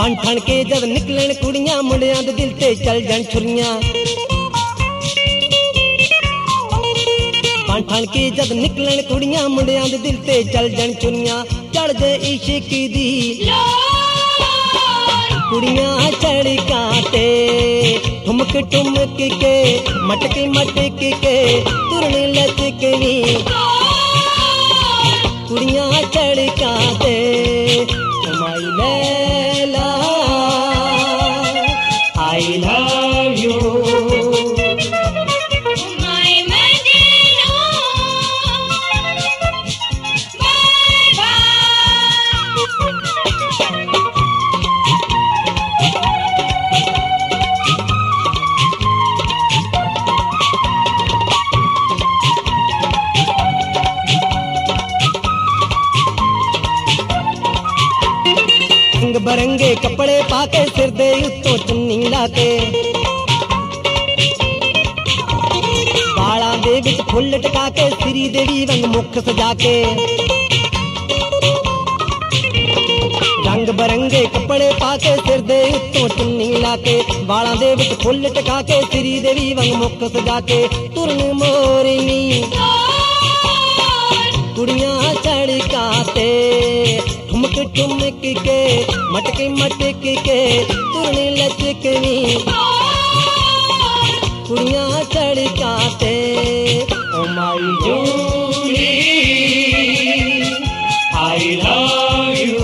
बन ठन के जद निकलन कुड़ियां मुंडियां दे दिल ते चल जान छुरियां बन ठन के जद निकलन कुड़ियां मुंडियां दे दिल ते चल जान छुरियां चढ़ दे इश्क दी कुड़ियां सड़कां ते ठुमक ठुमक के मटकी मटकी के तुरने लचकनी कुड़ियां सड़कां ते my Laila I love you रंग बरंगे कपड़े पाके सिर दे उत्तों चुन्नी लाके बाला दे विच फुल टका के श्री देवी रंग मुख सजा के रंग बरंगे कपड़े पाके सिर दे उत्तों चुन्नी लाके बाला दे विच फुल टका के श्री देवी रंग मुख सजा के तुरन मोरनी कुड़ियां सड़कां ते ठुमक ठुमक के मटके मटके के तुरने लचकनी कुड़ियां सड़कां ते oh my Julie I love you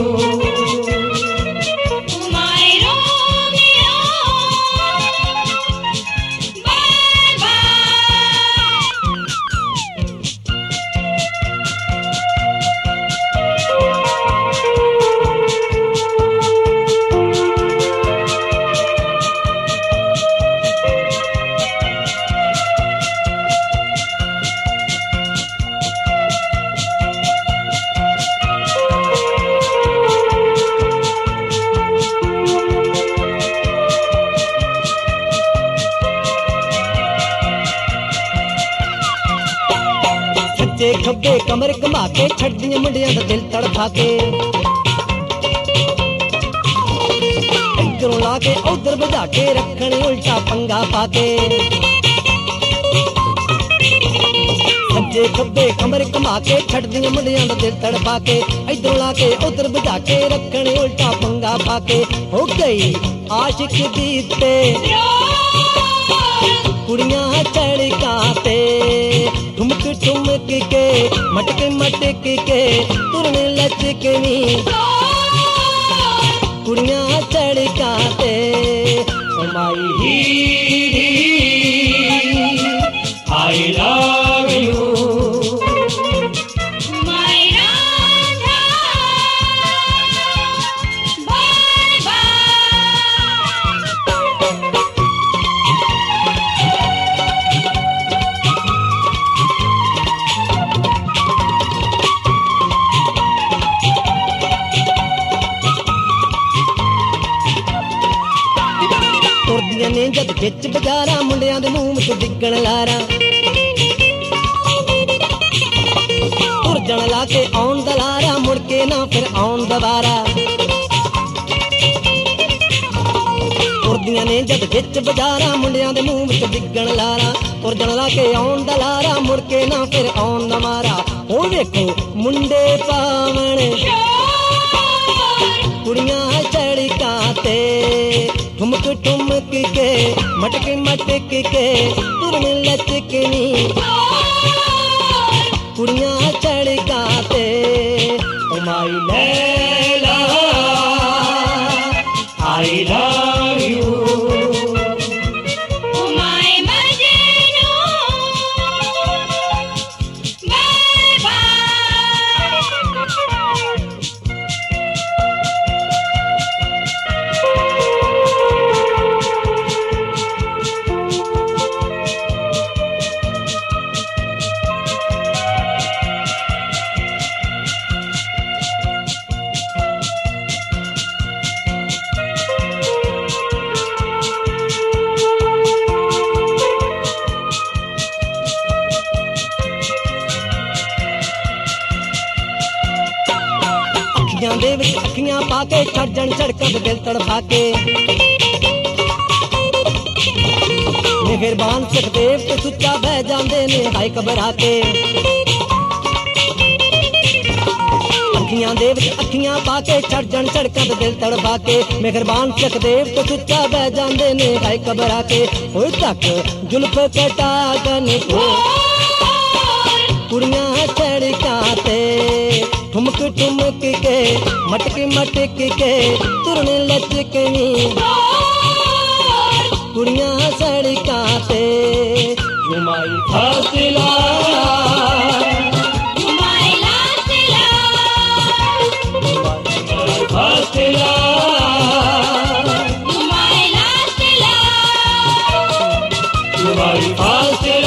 खब्बे कमर कमा के छड़ दिया मुंडियां दा दिल तड़फा के इधरों ला के उधर बजा के रखने उल्टा पंगा पाके सज्जे खब्बे कमर कमा के छड़ दिया मुंडियां दा दिल तड़फा के इधरों ला के उधर बजा के रखने उल्टा पंगा पाके हो गई आशिक दीते कुड़ियां सड़कां ते ठुमक ठुमक के मटके मटके के तुरने लचकनी कुड़ियां सड़कां ते माई हीरी आई लव यू तुरदियां ने जद बिच बाजारा मुंडियां दे मूंह विच डिगण लारा तुरजण ला के आउण दा लारा मुड़ के ना फिर आउण दवारा तुरदियां ने जद बिच बाजारा मुंडियां दे मूंह विच डिगण लारा तुरजण ला के आउण दा लारा मुड़ के ना फिर आउण दा मारा हुण वेखो मुंडे पावण कुड़ियां सड़कां ते ठुमक ठुमक के मटके मटके के तुरने लचकनी कुड़ियां सड़कां ते oh my Laila I love you ਅੱਖੀਆਂ ਦੇ ਵਿੱਚ ਅੱਖੀਆਂ ਪਾ ਕੇ ਛੱਡ ਜਾਣ ਝੜਕਾਂ ਤੇ ਦਿਲ ਤੜਫਾ ਕੇ ਮਿਹਰਬਾਨ ਸੁਖਦੇਵ ਤੇ ਸੁੱਚਾ ਬਹਿ ਜਾਂਦੇ ਨੇ ਹਾਏ ਘਬਰਾ ਕੇ ਅੱਖੀਆਂ ਦੇ ਵਿੱਚ ਅੱਖੀਆਂ ਪਾ ਕੇ ਛੱਡ ਜਾਣ ਝੜਕਾਂ ਤੇ ਦਿਲ ਤੜਫਾ ਕੇ ਮਿਹਰਬਾਨ ਸੁਖਦੇਵ ਤੇ ਸੁੱਚਾ ਬਹਿ ਜਾਂਦੇ ਨੇ ਹਾਏ ਘਬਰਾ ਕੇ ਹੋਏ ਤੱਕ ਜ਼ੁਲਫ ਕਟਾ ਗਨ ਕੋ ਕੁੜੀਆਂ ਸੜਕਾਂ ਤੇ ਠੁਮਕ ਠੁਮਕ ਕੇ ਮਟਕ ਮਟਕ ਕੇ ਤੁਰਨ ਲਚਕਣੀ ਕੁੜੀਆਂ ਸੜਕਾਂ ਤੇ जुमाई फासिला जुमाई लासिला जुमाई फासिला जुमाई लासिला जुमाई फासिला